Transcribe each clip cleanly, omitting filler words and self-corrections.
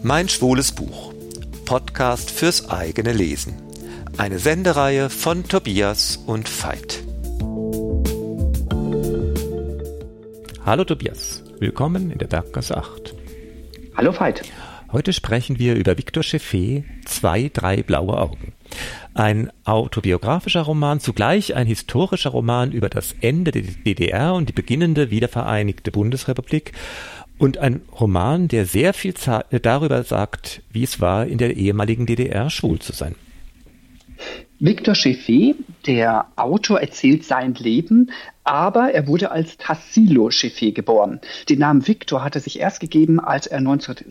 Mein schwules Buch. Podcast fürs eigene Lesen. Eine Sendereihe von Tobias und Veit. Hallo Tobias, willkommen in der Berggasse 8. Hallo Veit. Heute sprechen wir über Victor Cheffé, 2, 3 blaue Augen. Ein autobiografischer Roman, zugleich ein historischer Roman über das Ende der DDR und die beginnende wiedervereinigte Bundesrepublik und ein Roman, der sehr viel darüber sagt, wie es war, in der ehemaligen DDR schwul zu sein. Victor Cheffé, der Autor, erzählt sein Leben, aber er wurde als Tassilo Cheffé geboren. Den Namen Victor hat er sich erst gegeben, als er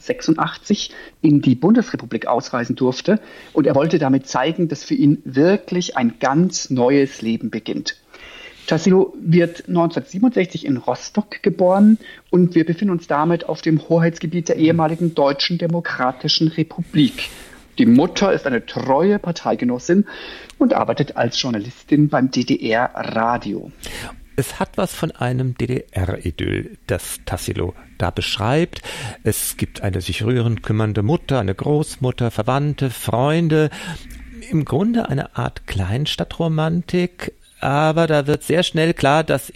1986 in die Bundesrepublik ausreisen durfte. Und er wollte damit zeigen, dass für ihn wirklich ein ganz neues Leben beginnt. Tassilo wird 1967 in Rostock geboren und wir befinden uns damit auf dem Hoheitsgebiet der ehemaligen Deutschen Demokratischen Republik. Die Mutter ist eine treue Parteigenossin und arbeitet als Journalistin beim DDR-Radio. Es hat was von einem DDR-Idyll, das Tassilo da beschreibt. Es gibt eine sich rührend kümmernde Mutter, eine Großmutter, Verwandte, Freunde. Im Grunde eine Art Kleinstadtromantik. Aber da wird sehr schnell klar, dass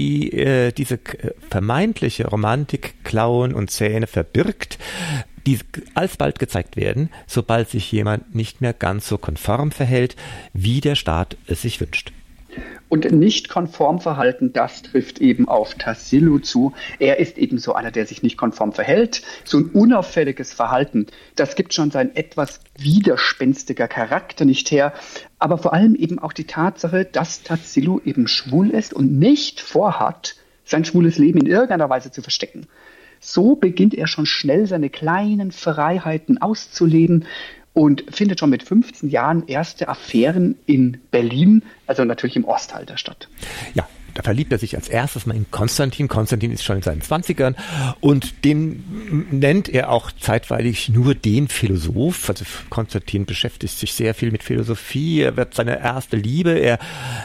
diese vermeintliche Romantik Klauen und Zähne verbirgt, die alsbald gezeigt werden, sobald sich jemand nicht mehr ganz so konform verhält, wie der Staat es sich wünscht. Und nicht konform verhalten, das trifft eben auf Tassilo zu. Er ist eben so einer, der sich nicht konform verhält. So ein unauffälliges Verhalten, das gibt schon sein etwas widerspenstiger Charakter nicht her. Aber vor allem eben auch die Tatsache, dass Tassilo eben schwul ist und nicht vorhat, sein schwules Leben in irgendeiner Weise zu verstecken. So beginnt er schon schnell seine kleinen Freiheiten auszuleben und findet schon mit 15 Jahren erste Affären in Berlin, also natürlich im Ostteil der Stadt. Ja, da verliebt er sich als erstes mal in Konstantin. Konstantin ist schon in seinen 20ern und den nennt er auch zeitweilig nur den Philosoph. Also Konstantin beschäftigt sich sehr viel mit Philosophie. Er wird seine erste Liebe. Er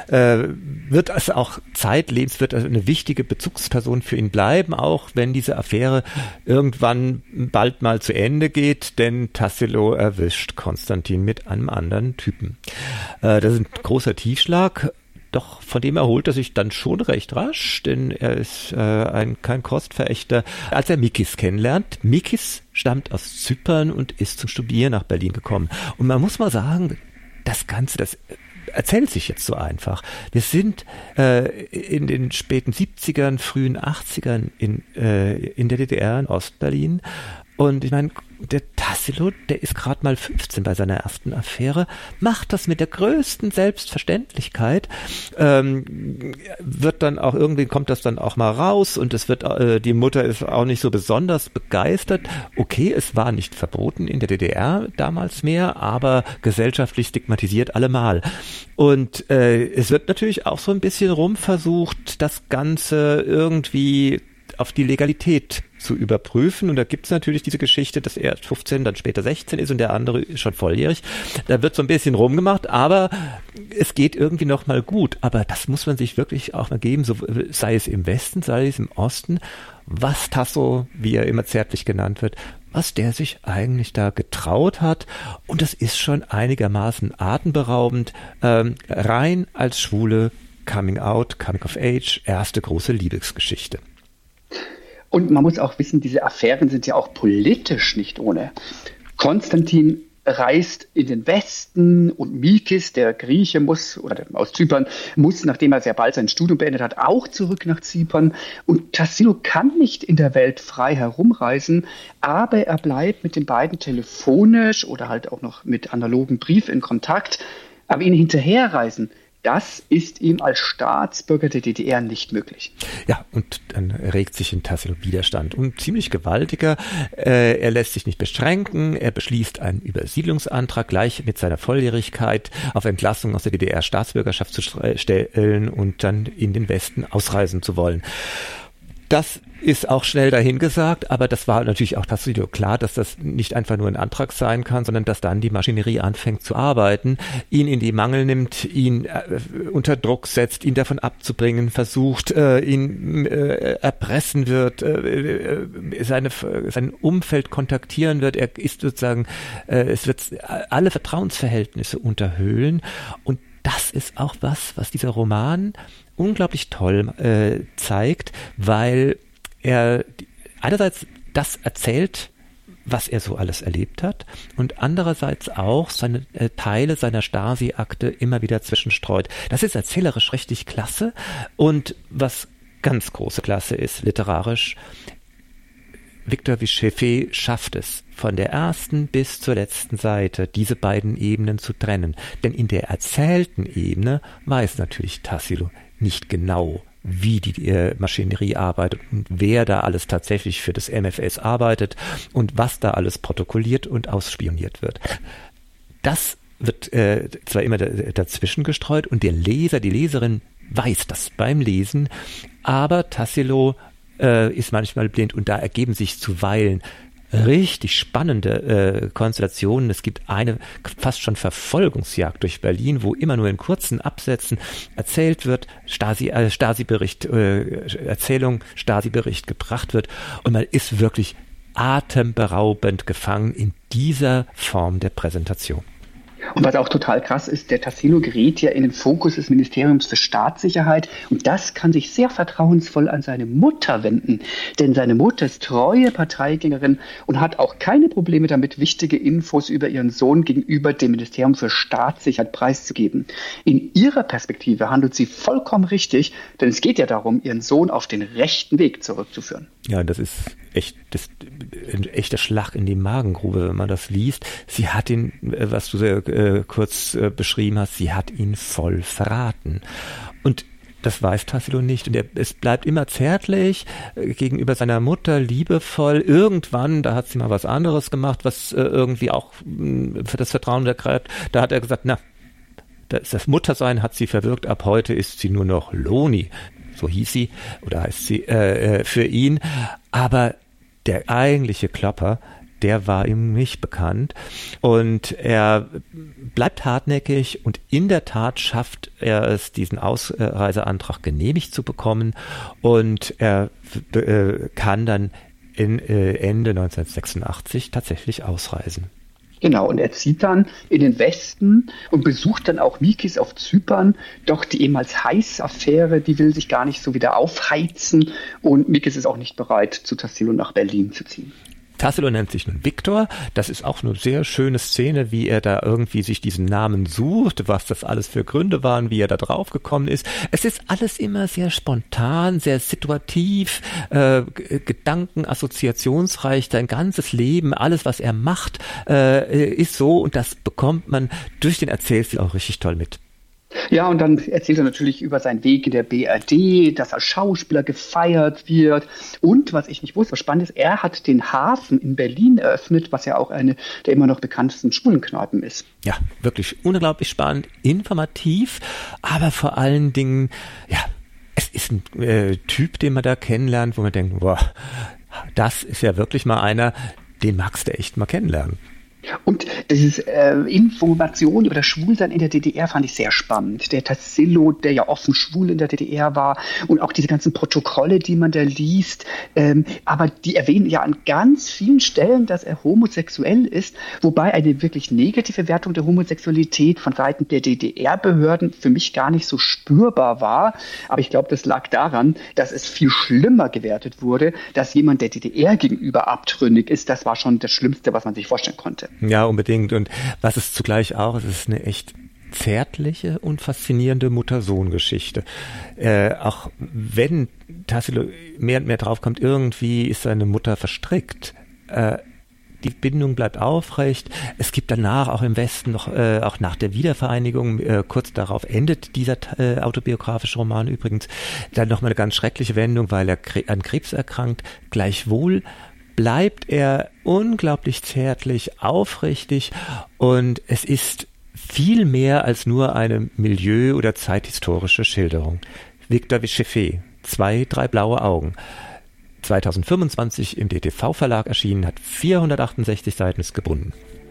wird also auch zeitlebens wird also eine wichtige Bezugsperson für ihn bleiben, auch wenn diese Affäre irgendwann bald mal zu Ende geht, denn Tassilo erwischt Konstantin mit einem anderen Typen. Das ist ein großer Tiefschlag. Doch von dem erholt er sich dann schon recht rasch, denn er ist kein Kostverächter. Als er Mikis kennenlernt, Mikis stammt aus Zypern und ist zum Studieren nach Berlin gekommen. Und man muss mal sagen, das Ganze, das erzählt sich jetzt so einfach. Wir sind in den späten 70ern, frühen 80ern in der DDR, in Ostberlin. Und ich meine, der Tassilo, der ist gerade mal 15 bei seiner ersten Affäre, macht das mit der größten Selbstverständlichkeit, wird dann auch irgendwie, kommt das dann auch mal raus und es wird, die Mutter ist auch nicht so besonders begeistert. Okay, es war nicht verboten in der DDR damals mehr, aber gesellschaftlich stigmatisiert allemal. Und es wird natürlich auch so ein bisschen rumversucht, das Ganze irgendwie auf die Legalität zu überprüfen. Und da gibt es natürlich diese Geschichte, dass er 15, dann später 16 ist und der andere ist schon volljährig. Da wird so ein bisschen rumgemacht, aber es geht irgendwie noch mal gut. Aber das muss man sich wirklich auch mal geben, so, sei es im Westen, sei es im Osten, was Tasso, wie er immer zärtlich genannt wird, was der sich eigentlich da getraut hat. Und das ist schon einigermaßen atemberaubend. Rein als schwule Coming Out, Coming of Age, erste große Liebesgeschichte. Und man muss auch wissen, diese Affären sind ja auch politisch nicht ohne. Konstantin reist in den Westen und Mikis, der Grieche, aus Zypern, muss, nachdem er sehr bald sein Studium beendet hat, auch zurück nach Zypern. Und Tassilo kann nicht in der Welt frei herumreisen, aber er bleibt mit den beiden telefonisch oder halt auch noch mit analogen Brief in Kontakt. Aber ihn hinterherreisen, das ist ihm als Staatsbürger der DDR nicht möglich. Ja, und dann regt sich in Tassilo Widerstand. Und ziemlich gewaltiger. Er lässt sich nicht beschränken. Er beschließt einen Übersiedlungsantrag gleich mit seiner Volljährigkeit auf Entlassung aus der DDR-Staatsbürgerschaft zu stellen und dann in den Westen ausreisen zu wollen. Das ist auch schnell dahingesagt, aber das war natürlich auch Tassilo klar, dass das nicht einfach nur ein Antrag sein kann, sondern dass dann die Maschinerie anfängt zu arbeiten, ihn in die Mangel nimmt, ihn unter Druck setzt, ihn davon abzubringen, versucht, ihn erpressen wird, sein Umfeld kontaktieren wird. Er ist sozusagen, es wird alle Vertrauensverhältnisse unterhöhlen, und das ist auch was dieser Roman unglaublich toll zeigt, weil er einerseits das erzählt, was er so alles erlebt hat, und andererseits auch seine Teile seiner Stasi-Akte immer wieder zwischenstreut. Das ist erzählerisch richtig klasse, und was ganz große Klasse ist, literarisch, Victor Cheffé schafft es, von der ersten bis zur letzten Seite diese beiden Ebenen zu trennen. Denn in der erzählten Ebene weiß natürlich Tassilo nicht genau, wie die Maschinerie arbeitet und wer da alles tatsächlich für das MFS arbeitet und was da alles protokolliert und ausspioniert wird. Das wird zwar immer dazwischen gestreut, und der Leser, die Leserin weiß das beim Lesen, aber Tassilo ist manchmal blind, und da ergeben sich zuweilen richtig spannende Konstellationen. Es gibt eine fast schon Verfolgungsjagd durch Berlin, wo immer nur in kurzen Absätzen erzählt wird, Stasi-Bericht gebracht wird, und man ist wirklich atemberaubend gefangen in dieser Form der Präsentation. Und was auch total krass ist, der Tassilo gerät ja in den Fokus des Ministeriums für Staatssicherheit, und das kann sich sehr vertrauensvoll an seine Mutter wenden. Denn seine Mutter ist treue Parteigängerin und hat auch keine Probleme damit, wichtige Infos über ihren Sohn gegenüber dem Ministerium für Staatssicherheit preiszugeben. In ihrer Perspektive handelt sie vollkommen richtig, denn es geht ja darum, ihren Sohn auf den rechten Weg zurückzuführen. Ja, das ist ein echter Schlag in die Magengrube, wenn man das liest. Sie hat ihn, was du sehr kurz beschrieben hast, sie hat ihn voll verraten. Und das weiß Tassilo nicht. Und es bleibt immer zärtlich gegenüber seiner Mutter, liebevoll. Irgendwann, da hat sie mal was anderes gemacht, was irgendwie auch für das Vertrauen ergreift. Da hat er gesagt, das Muttersein hat sie verwirkt. Ab heute ist sie nur noch Loni. So hieß sie oder heißt sie für ihn. Aber der eigentliche Klopper, der war ihm nicht bekannt, und er bleibt hartnäckig, und in der Tat schafft er es, diesen Ausreiseantrag genehmigt zu bekommen, und er kann dann Ende 1986 tatsächlich ausreisen. Genau, und er zieht dann in den Westen und besucht dann auch Mikis auf Zypern. Doch die ehemals heiße Affäre, die will sich gar nicht so wieder aufheizen, und Mikis ist auch nicht bereit, zu Tassilo nach Berlin zu ziehen. Tassilo nennt sich nun Viktor. Das ist auch eine sehr schöne Szene, wie er da irgendwie sich diesen Namen sucht, was das alles für Gründe waren, wie er da drauf gekommen ist. Es ist alles immer sehr spontan, sehr situativ, Gedanken, assoziationsreich, sein ganzes Leben, alles, was er macht, ist so, und das bekommt man durch den Erzählstil auch richtig toll mit. Ja, und dann erzählt er natürlich über seinen Weg in der BRD, dass er Schauspieler gefeiert wird. Und was ich nicht wusste, was spannend ist, er hat den Hafen in Berlin eröffnet, was ja auch eine der immer noch bekanntesten Schwulenkneipen ist. Ja, wirklich unglaublich spannend, informativ, aber vor allen Dingen, ja, es ist ein Typ, den man da kennenlernt, wo man denkt, boah, das ist ja wirklich mal einer, den magst du echt mal kennenlernen. Und dieses Information über das Schwulsein in der DDR fand ich sehr spannend. Der Tassilo, der ja offen schwul in der DDR war, und auch diese ganzen Protokolle, die man da liest. Aber die erwähnen ja an ganz vielen Stellen, dass er homosexuell ist, wobei eine wirklich negative Wertung der Homosexualität von Seiten der DDR-Behörden für mich gar nicht so spürbar war. Aber ich glaube, das lag daran, dass es viel schlimmer gewertet wurde, dass jemand der DDR gegenüber abtrünnig ist. Das war schon das Schlimmste, was man sich vorstellen konnte. Ja, unbedingt. Und was es zugleich auch ist, ist eine echt zärtliche und faszinierende Mutter-Sohn-Geschichte. Auch wenn Tassilo mehr und mehr draufkommt, irgendwie ist seine Mutter verstrickt. Die Bindung bleibt aufrecht. Es gibt danach auch im Westen noch, auch nach der Wiedervereinigung, kurz darauf endet dieser autobiografische Roman übrigens, dann nochmal eine ganz schreckliche Wendung, weil er an Krebs erkrankt. Gleichwohl bleibt er unglaublich zärtlich, aufrichtig, und es ist viel mehr als nur eine milieu- oder zeithistorische Schilderung. Victor Cheffé, 2, 3 blaue Augen. 2025 im DTV-Verlag erschienen, hat 468 Seiten, ist gebunden.